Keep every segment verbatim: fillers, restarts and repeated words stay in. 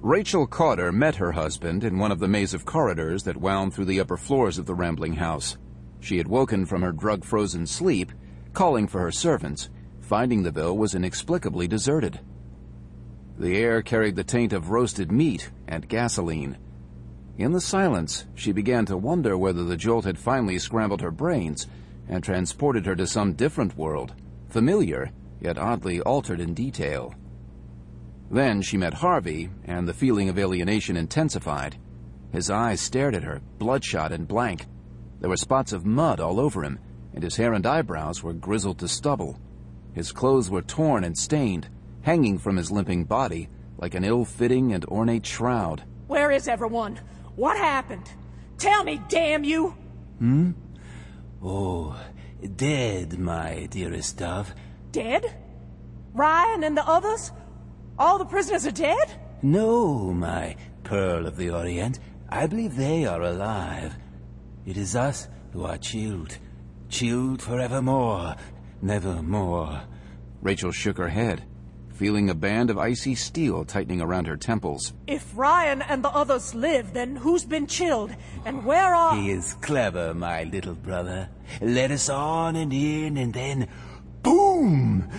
Rachel Cotter met her husband in one of the maze of corridors that wound through the upper floors of the rambling house. She had woken from her drug-frozen sleep, calling for her servants, finding the ville was inexplicably deserted. The air carried the taint of roasted meat and gasoline. In the silence, she began to wonder whether the jolt had finally scrambled her brains and transported her to some different world, familiar, yet oddly altered in detail. Then she met Harvey, and the feeling of alienation intensified. His eyes stared at her, bloodshot and blank. There were spots of mud all over him, and his hair and eyebrows were grizzled to stubble. His clothes were torn and stained, hanging from his limping body like an ill-fitting and ornate shroud. Where is everyone? What happened? Tell me, damn you! Hmm? Oh, dead, my dearest dove. Dead? Ryan and the others? All the prisoners are dead? No, my pearl of the Orient. I believe they are alive. It is us who are chilled. Chilled forevermore. Nevermore. Rachel shook her head, feeling a band of icy steel tightening around her temples. If Ryan and the others live, then who's been chilled? And where are... He is clever, my little brother. Led us on and in, and then... boom!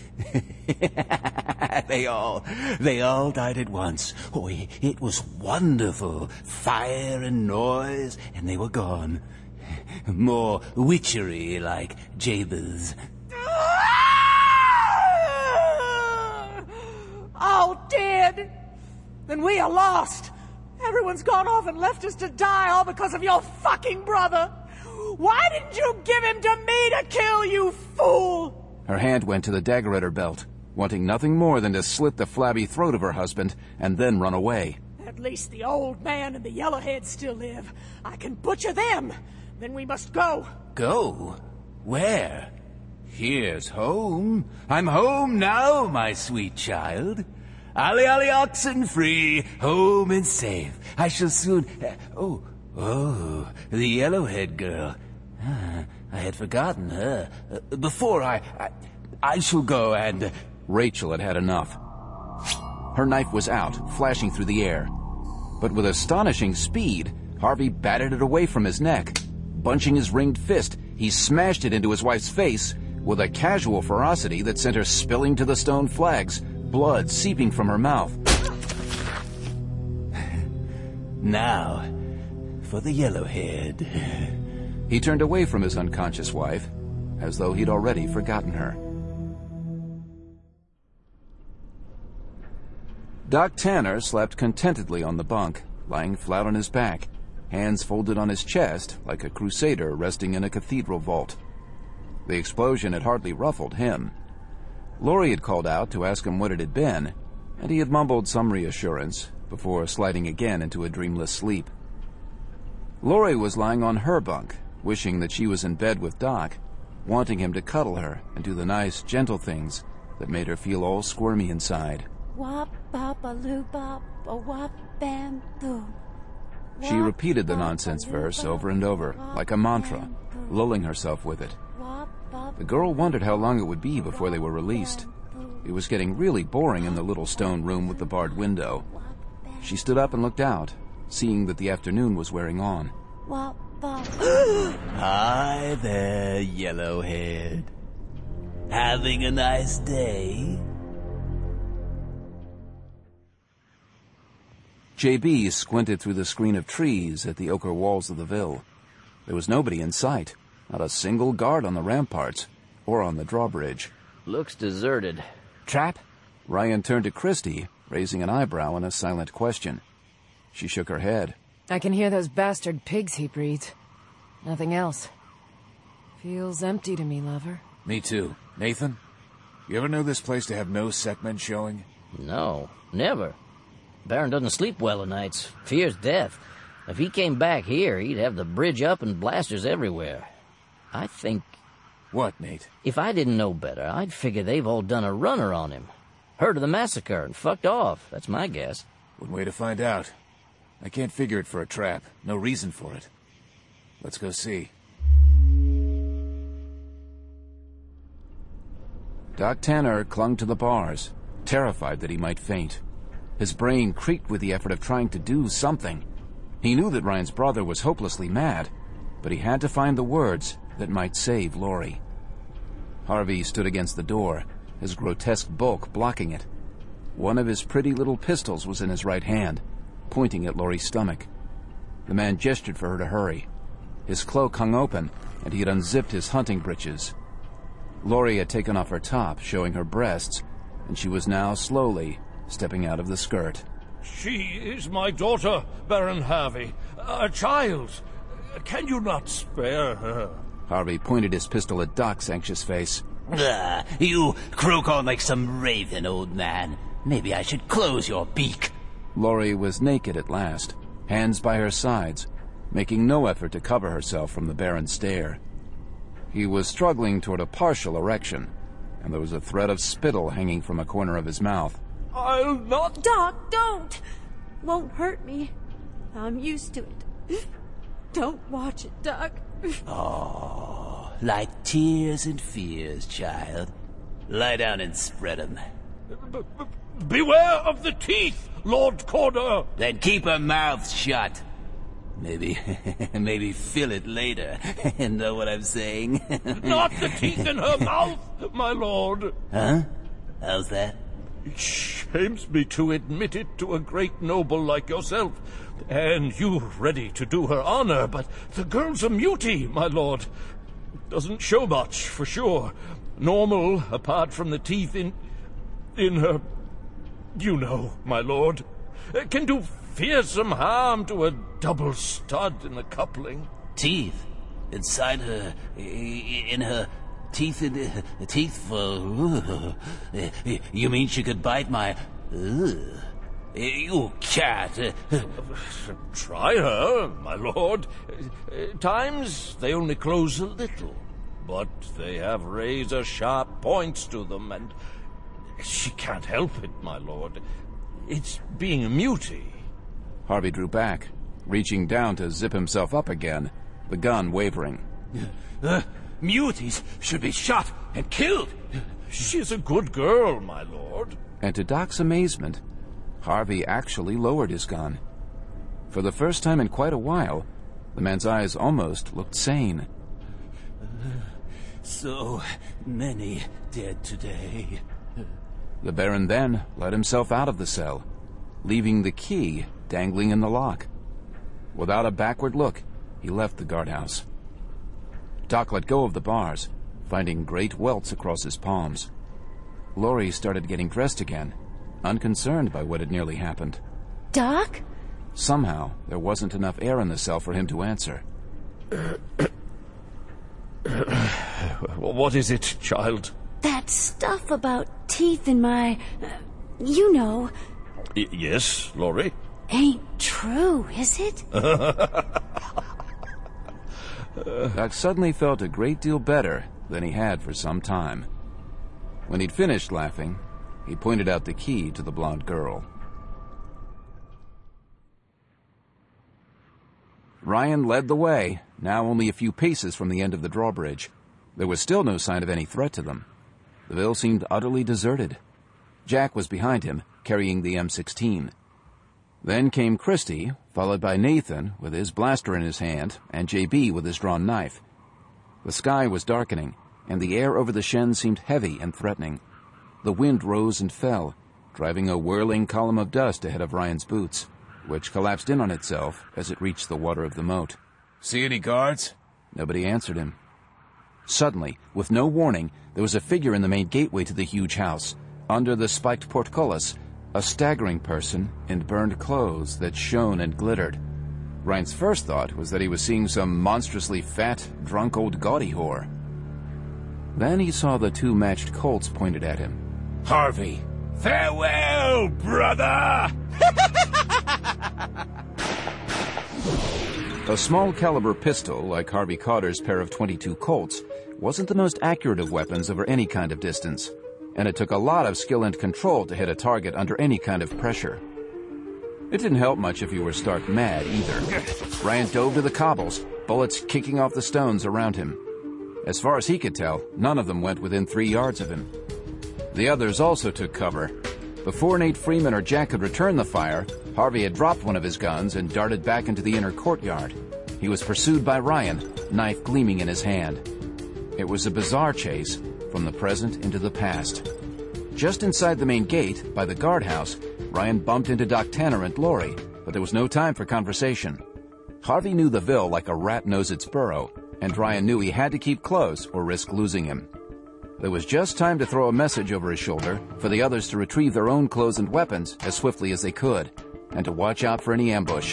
they all, they all died at once. Oh, it was wonderful. Fire and noise, and they were gone. More witchery like Jabez. All dead. Then we are lost. Everyone's gone off and left us to die all because of your fucking brother. Why didn't you give him to me to kill, you fool? Her hand went to the dagger at her belt, wanting nothing more than to slit the flabby throat of her husband and then run away. At least the old man and the yellowhead still live. I can butcher them. Then we must go. Go? Where? Here's home. I'm home now, my sweet child. Ollie, ollie, oxen free, home and safe. I shall soon... Uh, oh, oh, the yellowhead girl. Ah, I had forgotten her. Uh, before I, I... I shall go and... Uh, Rachel had had enough. Her knife was out, flashing through the air. But with astonishing speed, Harvey batted it away from his neck. Bunching his ringed fist, he smashed it into his wife's face with a casual ferocity that sent her spilling to the stone flags, blood seeping from her mouth. Now, for the yellowhead. He turned away from his unconscious wife, as though he'd already forgotten her. Doc Tanner slept contentedly on the bunk, lying flat on his back, hands folded on his chest like a crusader resting in a cathedral vault. The explosion had hardly ruffled him. Laurie had called out to ask him what it had been, and he had mumbled some reassurance before sliding again into a dreamless sleep. Laurie was lying on her bunk, wishing that she was in bed with Doc, wanting him to cuddle her and do the nice, gentle things that made her feel all squirmy inside. Wop bop a loo bop a wop bam boom. She repeated the nonsense verse over and over, like a mantra, lulling herself with it. The girl wondered how long it would be before they were released. It was getting really boring in the little stone room with the barred window. She stood up and looked out, seeing that the afternoon was wearing on. Hi there, yellowhead. Having a nice day? J B squinted through the screen of trees at the ochre walls of the ville. There was nobody in sight, not a single guard on the ramparts or on the drawbridge. Looks deserted. Trap? Ryan turned to Christy, raising an eyebrow in a silent question. She shook her head. I can hear those bastard pigs he breeds. Nothing else. Feels empty to me, lover. Me too. Nathan, you ever know this place to have no sectmen showing? No, never. Baron doesn't sleep well o' nights. Fears death. If he came back here, he'd have the bridge up and blasters everywhere. I think... What, Nate? If I didn't know better, I'd figure they've all done a runner on him. Heard of the massacre and fucked off. That's my guess. One way to find out. I can't figure it for a trap. No reason for it. Let's go see. Doc Tanner clung to the bars, terrified that he might faint. His brain creaked with the effort of trying to do something. He knew that Ryan's brother was hopelessly mad, but he had to find the words that might save Laurie. Harvey stood against the door, his grotesque bulk blocking it. One of his pretty little pistols was in his right hand, pointing at Laurie's stomach. The man gestured for her to hurry. His cloak hung open, and he had unzipped his hunting breeches. Laurie had taken off her top, showing her breasts, and she was now slowly stepping out of the skirt. She is my daughter, Baron Harvey. A child. Can you not spare her? Harvey pointed his pistol at Doc's anxious face. Ah, you croak on like some raven, old man. Maybe I should close your beak. Laurie was naked at last, hands by her sides, making no effort to cover herself from the Baron's stare. He was struggling toward a partial erection, and there was a thread of spittle hanging from a corner of his mouth. I'll not... Doc, don't! Won't hurt me. I'm used to it. Don't watch it, Doc. Oh, like tears and fears, child. Lie down and spread 'em. B- b- beware of the teeth, Lord Corder! Then keep her mouth shut. Maybe, maybe fill it later. Know what I'm saying? Not the teeth in her mouth, my lord! Huh? How's that? It shames me to admit it to a great noble like yourself, and you ready to do her honor, but the girl's a mutie, my lord. Doesn't show much, for sure. Normal, apart from the teeth in... in her... you know, my lord. Can do fearsome harm to a double stud in the coupling. Teeth? Inside her... in her... Teeth in uh, teeth for... Uh, you mean she could bite my... Uh, you cat. Try her, my lord. Times they only close a little, but they have razor-sharp points to them, and she can't help it, my lord. It's being a mutie. Harvey drew back, reaching down to zip himself up again, the gun wavering. Uh, muties should be shot and killed. She's a good girl, my lord. And to Doc's amazement, Harvey actually lowered his gun. For the first time in quite a while, the man's eyes almost looked sane. So many dead today. The Baron then let himself out of the cell, leaving the key dangling in the lock. Without a backward look, he left the guardhouse. Doc let go of the bars, finding great welts across his palms. Laurie started getting dressed again, unconcerned by what had nearly happened. Doc? Somehow, there wasn't enough air in the cell for him to answer. What is it, child? That stuff about teeth in my... Uh, you know. Y- yes, Laurie? Ain't true, is it? Doc suddenly felt a great deal better than he had for some time. When he'd finished laughing, he pointed out the key to the blonde girl. Ryan led the way, now only a few paces from the end of the drawbridge. There was still no sign of any threat to them. The ville seemed utterly deserted. Jack was behind him, carrying the M sixteen. Then came Christy, followed by Nathan with his blaster in his hand, and J B with his drawn knife. The sky was darkening, and the air over the Shen seemed heavy and threatening. The wind rose and fell, driving a whirling column of dust ahead of Ryan's boots, which collapsed in on itself as it reached the water of the moat. See any guards? Nobody answered him. Suddenly, with no warning, there was a figure in the main gateway to the huge house. Under the spiked portcullis, a staggering person in burned clothes that shone and glittered. Ryan's first thought was that he was seeing some monstrously fat, drunk old gaudy whore. Then he saw the two matched Colts pointed at him. Harvey! Farewell, brother! A small-caliber pistol, like Harvey Carter's pair of twenty-two Colts, wasn't the most accurate of weapons over any kind of distance, and it took a lot of skill and control to hit a target under any kind of pressure. It didn't help much if you were stark mad, either. Ryan dove to the cobbles, bullets kicking off the stones around him. As far as he could tell, none of them went within three yards of him. The others also took cover, Before Nate Freeman or Jack could return the fire, Harvey had dropped one of his guns and darted back into the inner courtyard. He was pursued by Ryan, knife gleaming in his hand. It was a bizarre chase, from the present into the past. Just inside the main gate, by the guardhouse, Ryan bumped into Doc Tanner and Lori, but there was no time for conversation. Harvey knew the Ville like a rat knows its burrow, and Ryan knew he had to keep close or risk losing him. There was just time to throw a message over his shoulder for the others to retrieve their own clothes and weapons as swiftly as they could, and to watch out for any ambush.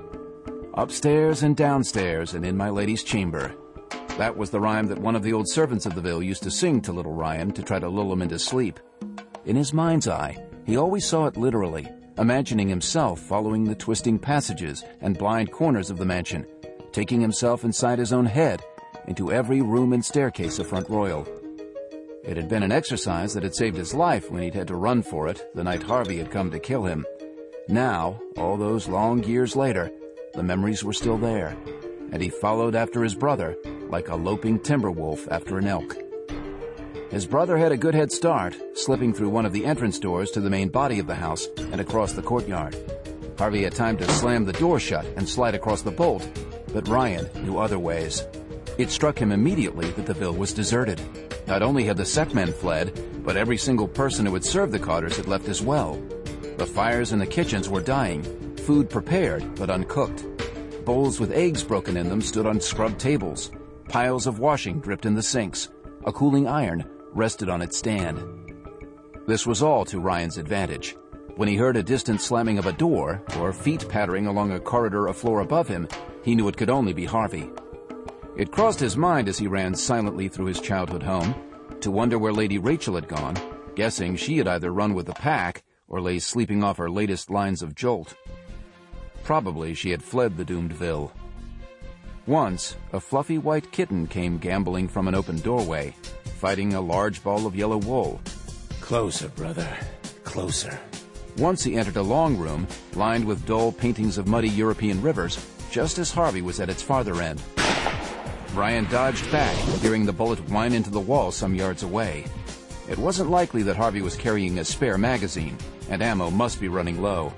Upstairs and downstairs and in my lady's chamber. That was the rhyme that one of the old servants of the Ville used to sing to little Ryan to try to lull him into sleep. In his mind's eye, he always saw it literally, imagining himself following the twisting passages and blind corners of the mansion, taking himself inside his own head into every room and staircase of Front Royal. It had been an exercise that had saved his life when he'd had to run for it the night Harvey had come to kill him. Now, all those long years later, the memories were still there, and he followed after his brother like a loping timber wolf after an elk. His brother had a good head start, slipping through one of the entrance doors to the main body of the house and across the courtyard. Harvey had time to slam the door shut and slide across the bolt, but Ryan knew other ways. It struck him immediately that the Ville was deserted. Not only had the Sekmen fled, but every single person who had served the Carters had left as well. The fires in the kitchens were dying, food prepared but uncooked. Bowls with eggs broken in them stood on scrubbed tables. Piles of washing dripped in the sinks. A cooling iron rested on its stand. This was all to Ryan's advantage. When he heard a distant slamming of a door or feet pattering along a corridor a floor above him, he knew it could only be Harvey. It crossed his mind as he ran silently through his childhood home to wonder where Lady Rachel had gone, guessing she had either run with the pack or lay sleeping off her latest lines of jolt. Probably she had fled the doomed Ville. Once, a fluffy white kitten came gamboling from an open doorway, fighting a large ball of yellow wool. Closer, brother. Closer. Once he entered a long room lined with dull paintings of muddy European rivers, just as Harvey was at its farther end. Ryan dodged back, hearing the bullet whine into the wall some yards away. It wasn't likely that Harvey was carrying a spare magazine, and ammo must be running low.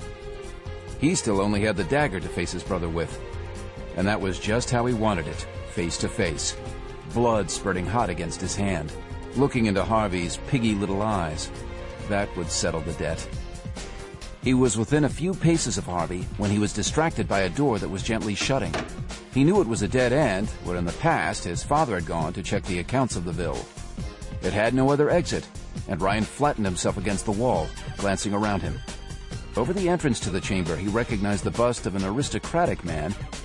He still only had the dagger to face his brother with. And that was just how he wanted it, face to face. Blood spurting hot against his hand, looking into Harvey's piggy little eyes. That would settle the debt. He was within a few paces of Harvey when he was distracted by a door that was gently shutting. He knew it was a dead end, where in the past his father had gone to check the accounts of the Ville. It had no other exit, and Ryan flattened himself against the wall, glancing around him. Over the entrance to the chamber, he recognized the bust of an aristocratic man